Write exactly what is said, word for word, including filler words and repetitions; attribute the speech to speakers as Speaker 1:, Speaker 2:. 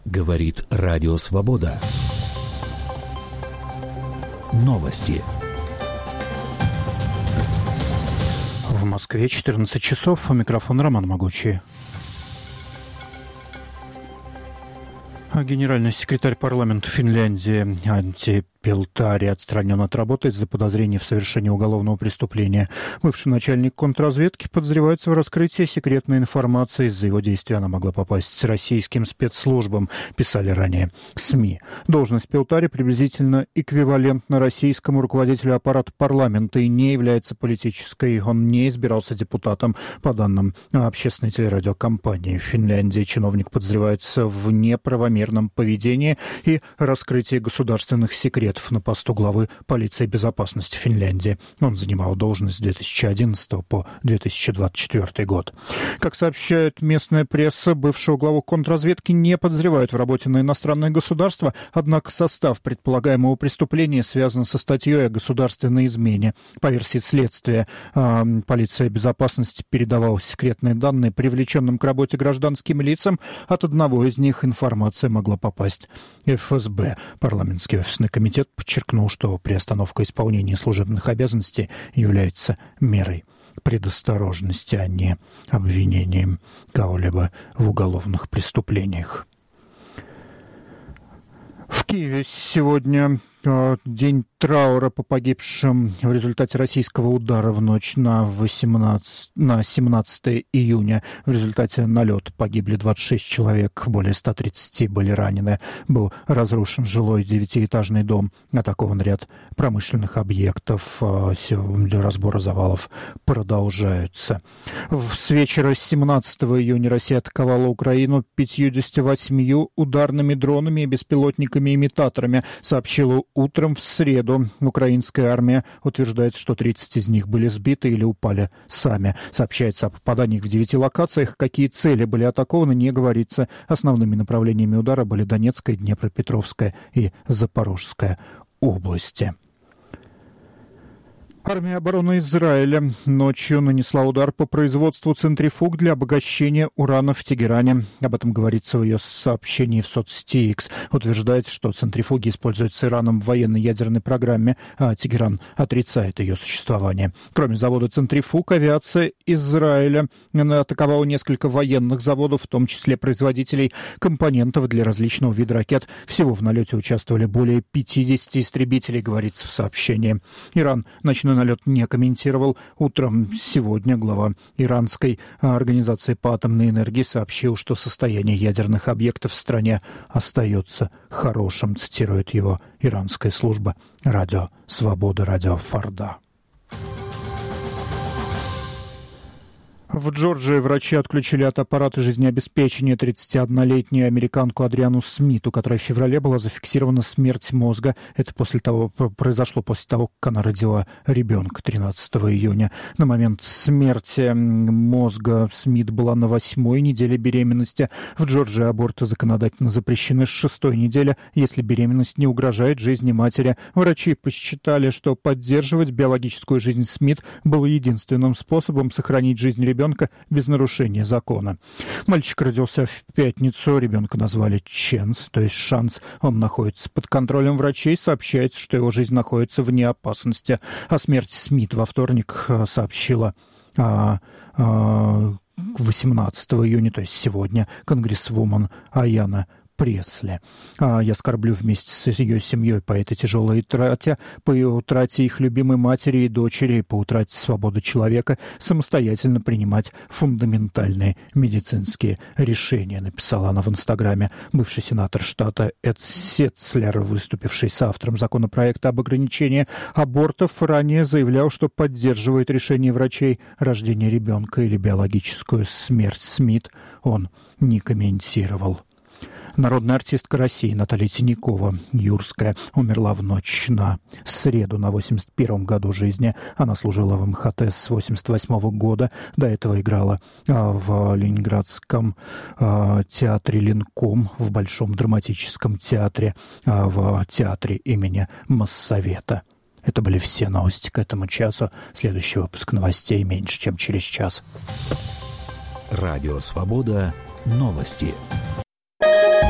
Speaker 1: Говорит Радио Свобода. Новости.
Speaker 2: В Москве четырнадцать часов. Микрофон Роман Могучий. Генеральный секретарь парламента Финляндии Анtti Peltari отстранен от работы из-за подозрений в совершении уголовного преступления. Бывший начальник контрразведки подозревается в раскрытии секретной информации. Из-за его действия она могла попасть к российским спецслужбам, писали ранее СМИ. Должность Peltari приблизительно эквивалентна российскому руководителю аппарата парламента и не является политической. Он не избирался депутатом. По данным общественной телерадиокомпании в Финляндии, чиновник подозревается в неправомерном поведении и раскрытии государственных секретов на посту главы полиции безопасности Финляндии. Он занимал должность с две тысячи одиннадцатого по две тысячи двадцать четвёртый год. Как сообщает местная пресса, бывшего главу контрразведки не подозревают в работе на иностранное государство, однако состав предполагаемого преступления связан со статьей о государственной измене. По версии следствия, полиция безопасности передавала секретные данные привлеченным к работе гражданским лицам. От одного из них информация могла попасть в эф эс бэ. Парламентский офисный комитет подчеркнул, что приостановка исполнения служебных обязанностей является мерой предосторожности, а не обвинением кого-либо в уголовных преступлениях. В Киеве сегодня день траура по погибшим в результате российского удара в ночь на, восемнадцатое, на семнадцатое июня. В результате налета погибли двадцать шесть человек, более ста тридцати были ранены. Был разрушен жилой девятиэтажный дом, атакован ряд промышленных объектов. Для разбора завалов продолжаются. С вечера семнадцатого июня Россия атаковала Украину пятьюдесятью восьмью ударными дронами и беспилотниками-имитаторами, сообщила утром в среду. Украинская армия утверждает, что тридцать из них были сбиты или упали сами. Сообщается о попаданиях в девяти локациях. Какие цели были атакованы, не говорится. Основными направлениями удара были Донецкая, Днепропетровская и Запорожская области. Армия обороны Израиля ночью нанесла удар по производству центрифуг для обогащения урана в Тегеране. Об этом говорится в ее сообщении в соцсети X. Утверждается, что центрифуги используются Ираном в военной ядерной программе, а Тегеран отрицает ее существование. Кроме завода центрифуг, авиация Израиля атаковала несколько военных заводов, в том числе производителей компонентов для различного вида ракет. Всего в налете участвовали более пятидесяти истребителей, говорится в сообщении. Иран ночной налет не комментировал. Утром сегодня глава иранской организации по атомной энергии сообщил, что состояние ядерных объектов в стране остается хорошим, цитирует его иранская служба радио «Свобода», радио «Фарда». В Джорджии врачи отключили от аппарата жизнеобеспечения тридцатиоднолетнюю американку Адриану Смит, у которой в феврале была зафиксирована смерть мозга. Это после того, произошло после того, как она родила ребенка тринадцатого июня. На момент смерти мозга Смит была на восьмой неделе беременности. В Джорджии аборты законодательно запрещены с шестой недели, если беременность не угрожает жизни матери. Врачи посчитали, что поддерживать биологическую жизнь Смит было единственным способом сохранить жизнь ребенка без нарушения закона. Мальчик родился в пятницу, ребенка назвали Ченс, то есть шанс. Он находится под контролем врачей, сообщается, что его жизнь находится вне опасности. О смерти Смит во вторник сообщила а, а, восемнадцатого июня, то есть сегодня, конгрессвумен Аяна Пресли. Я скорблю вместе с ее семьей по этой тяжелой утрате, по ее утрате их любимой матери и дочери, по утрате свободы человека самостоятельно принимать фундаментальные медицинские решения, написала она в Инстаграме. Бывший сенатор штата Эд Сетцлер, выступивший с автором законопроекта об ограничении абортов, ранее заявлял, что поддерживает решение врачей рождения ребенка или биологическую смерть Смит. Он не комментировал. Народная артистка России Наталья Тинякова, юрская, умерла в ночь на среду на восемьдесят первом году жизни. Она служила в эм ха тэ с восемьдесят восьмого года. До этого играла а, в Ленинградском а, театре «Ленком», в Большом драматическом театре, а, в театре имени Моссовета. Это были все новости к этому часу. Следующий выпуск новостей меньше, чем через час.
Speaker 1: Радио «Свобода». Новости.